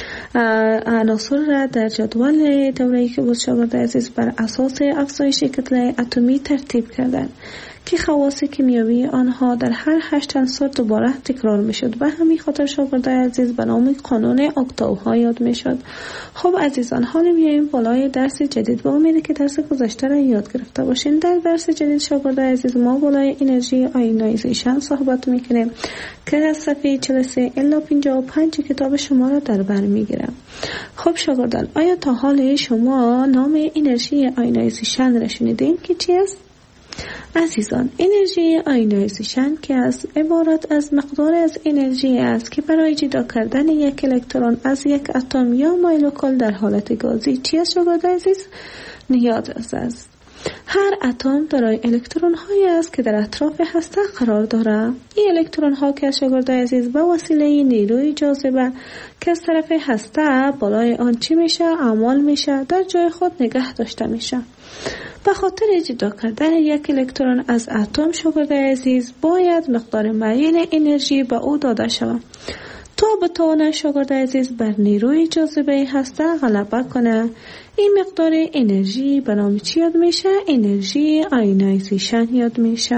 عناصر را در جدول دوره‌ای که بود شاگرد عزیز بر اساس افزایش کتله اتمی ترتیب کردند که خواص کیمیایی آنها در هر هشت عنصر دوباره تکرار می شد و همین خاطر شاگرد عزیز به نام قانون اکتاوها یاد می شد. خب عزیزان، حالا میایم بالای درس جدید. با امید که درس گذشته را یاد گرفته باشین. در درس جدید شاگرد عزیز ما بالای انرژی آیونایزیشن صحبت میکنیم که از صفحه چهل و سه الی پنجاه و پنج کتاب شما را در بر میگیرم. خب شاگردان، آیا تا حال شما نام انرژی آیونایزیشن را شنیدین که چی است؟ عزیزان، انرژی آیونایزیشن که از عبارت از مقدار از انرژی است که برای جدا کردن یک الکترون از یک اتم یا مولکول در حالت گازی چی است شاگرد عزیز؟ نیاز است. هر اتم دارای الکترون هایی است که در اطراف هسته قرار دارد. این الکترون ها که شاگرد عزیز به وسیله نیروی جاذبه که از طرف هسته بالای آن چی میشه؟ اعمال میشه، در جای خود نگه داشته میشه. به خاطر جدا کردن یک الکترون از اتم شاگرد عزیز باید مقدار معین انرژی به او داده شود تا بتواند شاگرد عزیز بر نیروی جاذبه هسته غلبه کنه. این مقدار انرژی به نام چی یاد میشه؟ انرژی آیونایزیشن یاد میشه.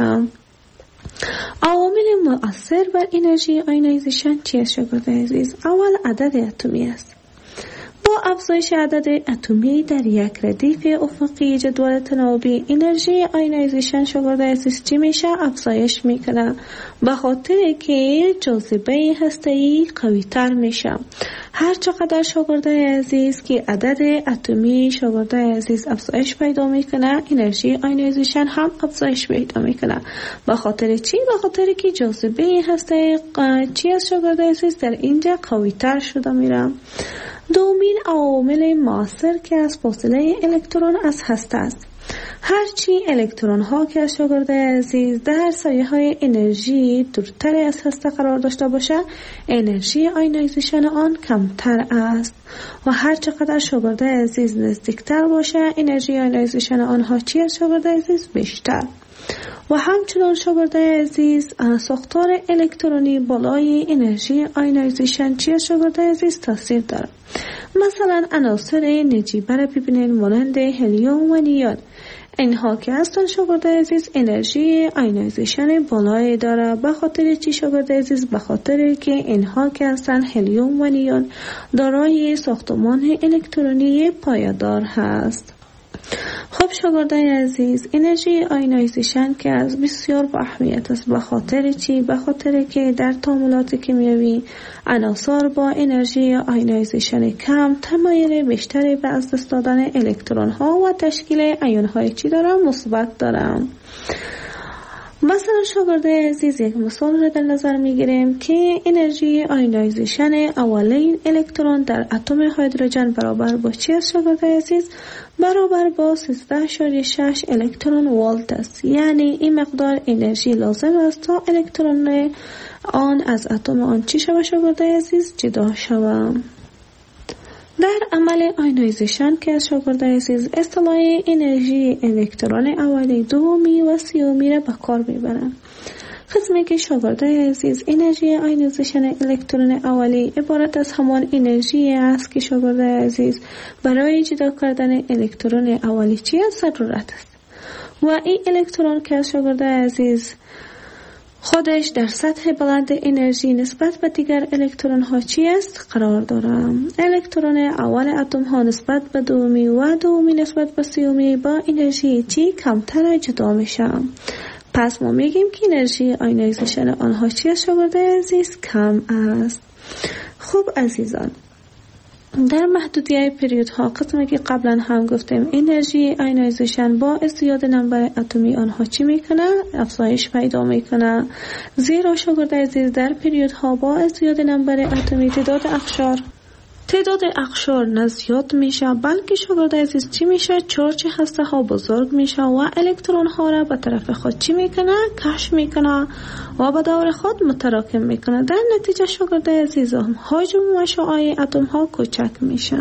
عوامل مؤثر بر انرژی آیونایزیشن چی است شاگرد عزیز؟ اول عدد اتمی است. با افزایش عدد اتمی در یک ردیف افقی جدول تناوبی انرژی آیونایزیشن شاگرد عزیز چی میشه؟ افزایش میکنه، به خاطر که جاذبه هسته‌ای قوی تر میشه. هر چقدر شاگرد عزیز که عدد اتمی شاگرد عزیز افزایش پیدا میکنه، انرژی آیونایزیشن هم افزایش پیدا میکنه. به خاطر چی؟ به خاطر که جاذبه هسته چی است شاگرد عزیز؟ در اینجا قوی تر شده میره. دومین عوامل مؤثر که از فاصله الکترون از هسته است. هرچی الکترون ها که شاگرد عزیز در سایه های انرژی دورتر از هسته قرار داشته باشه، انرژی آیونایزیشن آن کمتر است و هر چقدر شاگرد عزیز نزدیکتر باشه، انرژی آیونایزیشن آنها چی است شاگرد عزیز؟ بیشتر. و همچنان شاگرد عزیز ساختار الکترونی بالای انرژی آیونایزیشن چی است شاگرد عزیز؟ تاثیر داره. مثلا عناصر نجیبه را ببینید مانند هلیوم و نیون. اینها که هستن شاگرد عزیز انرژی آیونایزیشن بالایی داره. به خاطر چی شاگرد عزیز؟ به خاطر که اینها که هستن هلیوم و نیون دارای ساختمان الکترونی پایدار هست. خب شاگرد عزیز، انرژی آیونایزیشن که از بسیار با اهمیت است. به خاطر چی؟ به خاطر که در تعاملات کیمیایی عناصر با انرژی آیونایزیشن کم تمایل بیشتری به از دست دادن الکترون ها و تشکیل ایون های چی دارن؟ مثبت دارن. مثلا شاگرد عزیز یک مثال را در نظر میگیریم که انرژی آیونایزیشن اولین الکترون در اتم هیدروژن برابر با چی است شاگرد عزیز؟ برابر با سیزده اشاریه شش الکترون ولت است. یعنی این مقدار انرژی لازم است تا الکترون آن از اتم آن چی شود شاگرد عزیز؟ جدا شود. در عمل آیونیزیشن که از شاگرد عزیز اصطلاح انرژی الکترون اولی، دومی و سیومی را به کار میبرند. قسمی که شاگرد عزیز انرژی آیونیزیشن الکترون اولی عبارت از همان انرژی است که شاگرد عزیز برای جدا کردن الکترون اولی چی ضرورت است و این الکترون که از شاگرد عزیز خودش در سطح بلند انرژی نسبت به دیگر الکترون ها چی است قرار دارد. الکترون اول اتم ها نسبت به دومی و دومی نسبت به سیومی با انرژی چی کمتر جدا میشه. پس ما میگیم که انرژی آیونیزیشن آنها چی است شاگرد عزیز؟ کم است. خوب عزیزان، در محدودیت پریودها قسمی که قبلا هم گفتیم انرژی آیونیزیشن با ازدیاد نمبر اتمی آنها چی میکنه؟ افزایش پیدا میکنه. زیرا شاگرد عزیز در پریودها با ازدیاد نمبر اتمی تعداد اقشار تعداد اقشار نه زیاد میشه، بلکه شاگرد عزیز چی میشه؟ چارج هسته ها بزرگ میشه و الکترون ها را به طرف خود چی میکنه؟ کش میکنه و به دور خود متراکم میکنه. در نتیجه شاگرد عزیز حجم و شعاع اتم ها کوچک میشه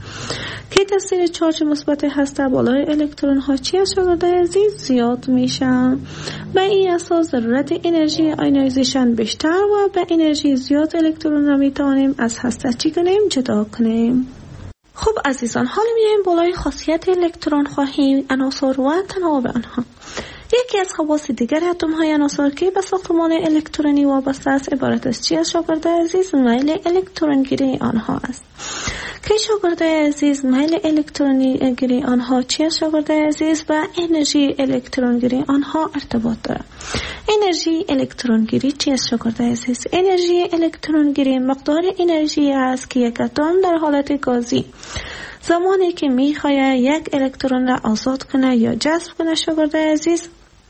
که تاثیر چارج مثبت هسته بالای الکترون ها چی است شاگرد عزیز؟ زیاد میشه. به این اساس ضرورت انرژی آیونیزیشن بیشتر و به انرژی زیاد الکترون را میتوانیم از هسته چی کنیم؟ جدا کنیم. خب عزیزان، حالا میایم بالای خاصیت الکترون خواهی، عناصر و تناوب آنها. یکی از خواص دیگر اتم های عناصر که به ساختمان الکترونی وابسته است عبارت از چی است شاگرد عزیز؟ میل الکترون گیری آنها است. که شاگرد عزیز میل الکترونی گیری آنها چی است شاگرد عزیز؟ و انرژی الکترون گیری آنها ارتباط دارد. انرژی الکترون گیری چی است شاگرد عزیز؟ انرژی الکترون گیری مقدار انرژی است که یک اتم در حالت گازی زمانی که میخواد یک الکترون را آزاد کنه یا جذب کنه شاگرد عزیز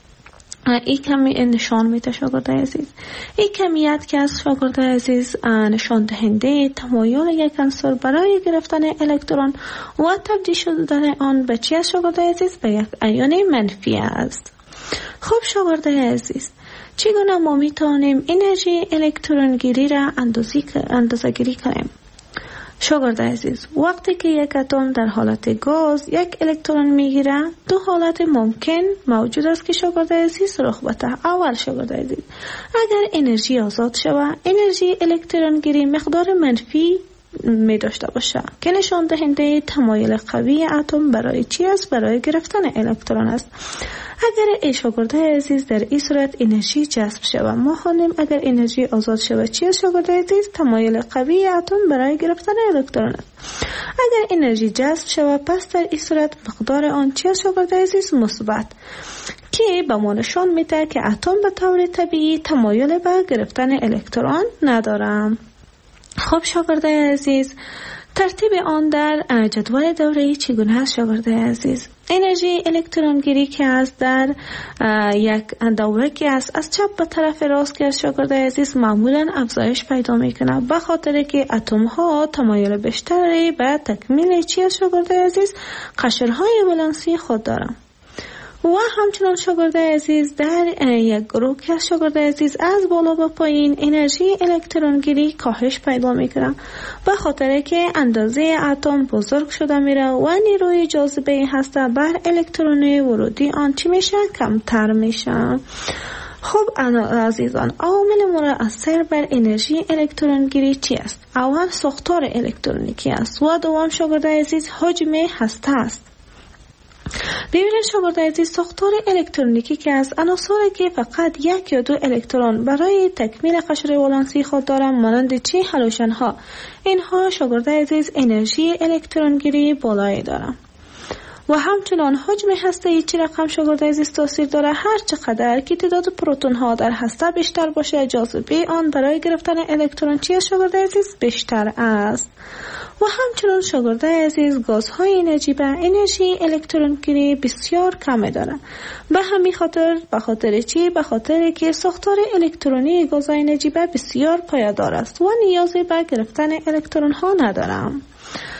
این کمی نشان میده شاگرد عزیز. این کمیت که از شاگرد عزیز نشان دهنده تمایل یک عنصر برای گرفتن الکترون و تبدیل شدن آن به چی است شاگرد عزیز؟ به یک ایون منفی است. خب شاگرد عزیز، چگونه ما میتونیم انرژی الکترون گیری را اندازه گیری کنیم؟ شاگرد عزیز، وقتی که یک اتم در حالت گاز یک الکترون میگیره، دو حالت ممکن موجود است که شاگرد عزیز رخ بده. اول شاگرد عزیز، اگر انرژی آزاد شود، انرژی الکترون گیری مقدار منفی می داشته باشه که نشان دهنده تمایل قوی اتم برای چی است؟ برای گرفتن الکترون است. اگر ای شاگرد عزیز در این صورت انرژی جذب شود، ما خوانیم اگر انرژی آزاد شود چی است شاگرد عزیز؟ تمایل قوی اتم برای گرفتن الکترون است. اگر انرژی جذب شود، پس در این صورت مقدار آن چی است شاگرد عزیز؟ مثبت، که به ما نشان میده که اتم به طور طبیعی تمایل به گرفتن الکترون ندارد. خب شاگرد عزیز، ترتیب آن در جدول دوره‌ای چگونه است شاگرد عزیز؟ انرژی الکترون گیری که است در یک دوره که است از چپ به طرف راست که شاگرد عزیز معمولا افزایش پیدا میکنه، به خاطر که اتم ها تمایل بیشتری به تکمیل چی است شاگرد عزیز؟ قشرهای ولانسی خود دارند. و همچنان شاگرد عزیز در یک گروه که شاگرد عزیز از بالا به پایین انرژی الکترون گیری کاهش پیدا میکنه، به خاطر که اندازه اتم بزرگ شده میره و نیروی جاذبه هسته بر الکترون ورودی آن چی میشه؟ کمتر میشه. خب عزیزان، عوامل مؤثر بر انرژی الکترون گیری چی است؟ اول ساختار الکترونیکی است و دوم شاگرد عزیز حجم هسته است. ببینید شاگرد عزیز، ساختار الکترونیکی که از عناصری که فقط یک یا دو الکترون برای تکمیل قشر ولانسی خود دارند مانند چی؟ هالوژن ها. اینها شاگرد عزیز انرژی الکترون گیری بالایی دارند. و همچنان حجم هسته چی رقم شاگرد عزیز تاثیر داره؟ هر چقدر که تعداد پروتون ها در هسته بیشتر باشه، جاذبه آن برای گرفتن الکترون چی است شاگرد عزیز؟ بیشتر است. و همچنان شاگرد عزیز گازهای نجیبه انرژی الکترون گیری بسیار کم دارند. به همین خاطر به خاطر چی؟ به خاطر که ساختار الکترونی گازهای نجیبه بسیار پایدار است و نیازی به گرفتن الکترون ها ندارند.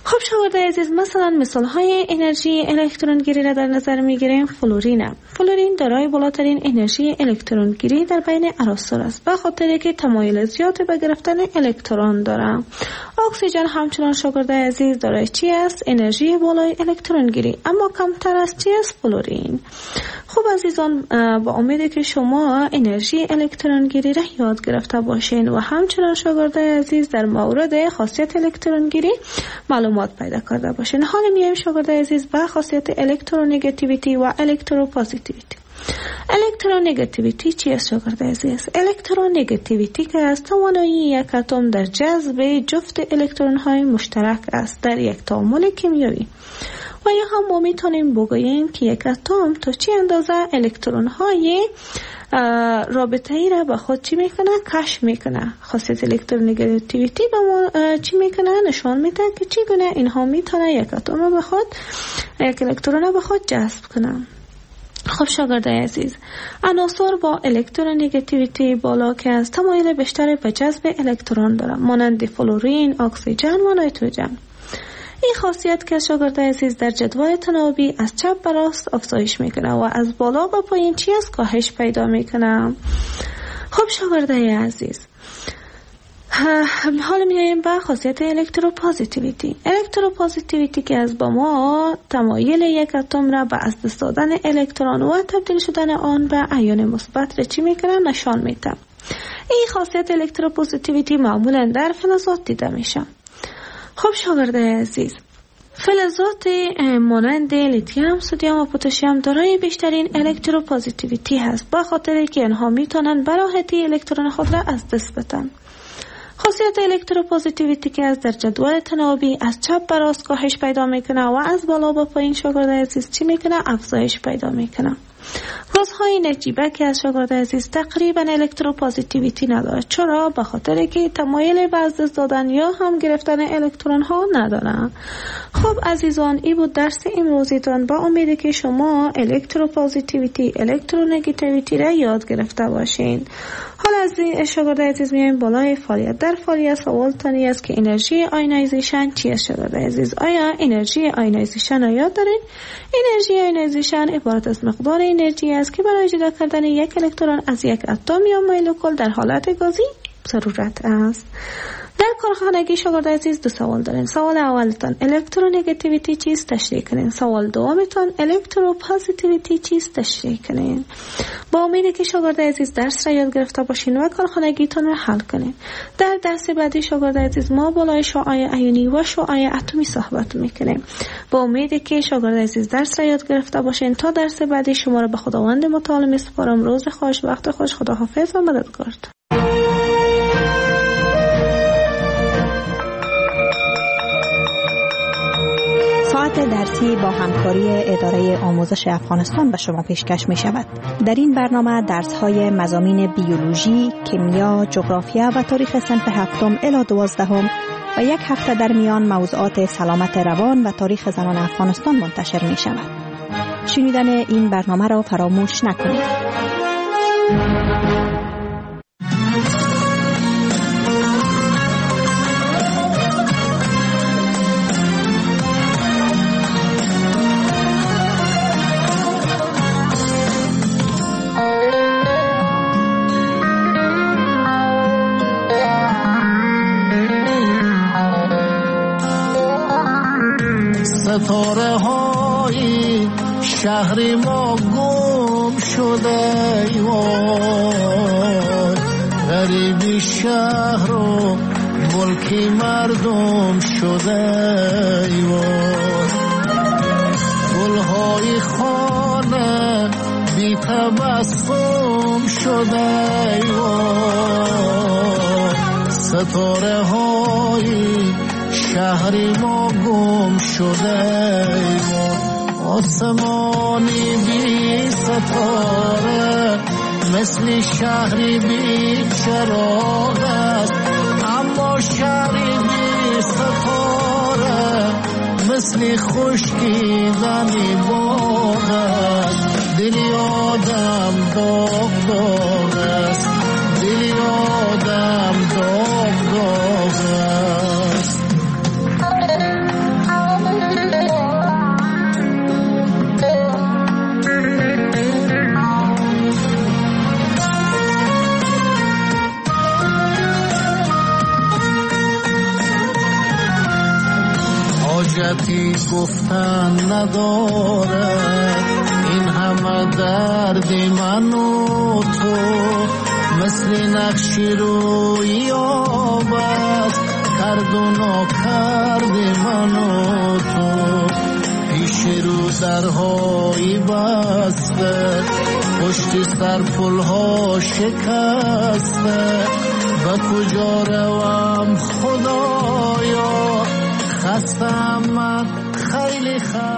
خب شاگرد عزیز، مثلا مثال های انرژی الکترون گیری را در نظر می گیریم. فلورین فلورین دارای بالاترین انرژی الکترون گیری در بین عناصر است، به خاطر که تمایل زیاد به گرفتن الکترون دارد. اکسیژن همچنان شاگرد عزیز دارای چی است؟ انرژی بالای الکترون گیری، اما کمتر از چی است؟ فلورین. خب عزیزان، با امید که شما انرژی الکترون گیری را یاد گرفته باشین و همچنان شاگرد عزیز در مورد خاصیت الکترون گیری معلومات پیدا کرده باشین. حالا میایم شاگرد عزیز به خاصیت الکترونگاتیویتی و الکتروپوزیتیویتی. الکترونگاتیویتی چی است شاگرد عزیز؟ الکترونگاتیویتی که از توانایی یک اتم در جذب جفت الکترون های مشترک است در یک تعامل کیمیایی. و یا هم ما میتونیم بگوییم که یک اتم تا چی اندازه الکترون های رابطه ای را به خود چی میکنه؟ کشف میکنه. خاصیت الکترونگاتیویتی به ما چی میکنه؟ نشان میده که چگونه اینها میتونه یک اتم به خود یک الکترون به خود جذب کنه. خب شاگرد عزیز، عناصر با الکترونگاتیویتی بالا که از تمایل بیشتر به جذب الکترون دارند، مانند فلورین، اکسیژن و نیتروژن. این خاصیت که شاگرد عزیز در جدول تناوبی از چپ به راست افزایش میکنه و از بالا به پایین چی است؟ کاهش پیدا میکنه. خب شاگرد عزیز، حالا میایم به خاصیت الکتروپوزیتیویتی. الکتروپوزیتیویتی که از با ما تمایل یک اتم را به از دست دادن الکترون و تبدیل شدن آن به ایون مثبت را چی میکنه؟ نشان میده. این خاصیت الکتروپوزیتیویتی معمولا در فلزات دیده میشه. خب شاگرد عزیز، فلزات مانند لیتیوم، سدیم و پتاسیم دارای بیشترین الکتروپوزیتیویتی هست، به خاطر که آنها میتونن به راحتی الکترون خود را از دست بدن. خاصیت الکتروپوزیتیویتی که از در جدول تناوبی از چپ به راست کاهش پیدا میکنه و از بالا به پایین شاگرد عزیز چی میکنه؟ افزایش پیدا میکنه. گازهای نجیبه که از شاگرد عزیز تقریبا الکتروپوزیتیویتی نداره. چرا؟ به خاطر که تمایل به از دست دادن یا هم گرفتن الکترون ها ندارن. خب عزیزان، این بود درس امروزیتان. با امید که شما الکتروپوزیتیویتی، الکترونگاتیویتی را یاد گرفته باشین. حالا از شاگرد عزیز میایم بالای فعالیت. در فعالیت سوال تانی است که انرژی آیونایزیشن چی است شاگرد عزیز؟ آیا انرژی آیونایزیشن را یاد دارین؟ انرژی آیونایزیشن عبارت از مقدار انرژی است که برای جدا کردن یک الکترون از یک اتم یا مولکول در حالت گازی ضرورت است. در کارخانگی شاگرد عزیز دو سوال دارین. سوال اولتان الکترونگاتیویتی چیست؟ تشریح کنین. سوال دومتان الکتروپوزیتیویتی چیست؟ تشریح کنین. با امید که شاگرد عزیز درس را یاد گرفته باشین و کارخانگیتان را حل کنین. در درس بعدی شاگرد عزیز ما بالای شعاع ایونی و شعاع اتمی صحبت میکنیم. با امید که شاگرد عزیز درس را یاد گرفته باشین. تا درس بعدی شما را به خداوند متعال میسپارم. روز خوش، وقت خوش، خداحافظ و مددکار. ساعت درسی با همکاری اداره آموزش افغانستان به شما پیشکش می شود. در این برنامه درس های مضامین بیولوژی، کیمیا، جغرافیا و تاریخ صنف هفتم الی دوازدهم و یک هفته در میان موضوعات سلامت روان و تاریخ زنان افغانستان منتشر می شود. شنیدن این برنامه را فراموش نکنید. ستاره های شهر ما گم شده ایوان، غریبی شهر و ملکی مردم شده ایوان، گلهای خانه بی تبسم شده ایوان، ستاره های شهری ما گم شده آسمانی بی ستاره مثل شهری بی چراغ است، اما شهری بی ستاره مثل خشکیدنی باغ است، دلی آدم داغ داغ است، دلی آدم داغ داغ است. یکی گفتن ندارد، این همه درد من و تو مثل نقشی روی آب است، کرد و ناکرد من و تو پیش رو درهایی بسته، پشت سر پلها شکسته، به کجا روم خدایا، خستم من خیلی خستم.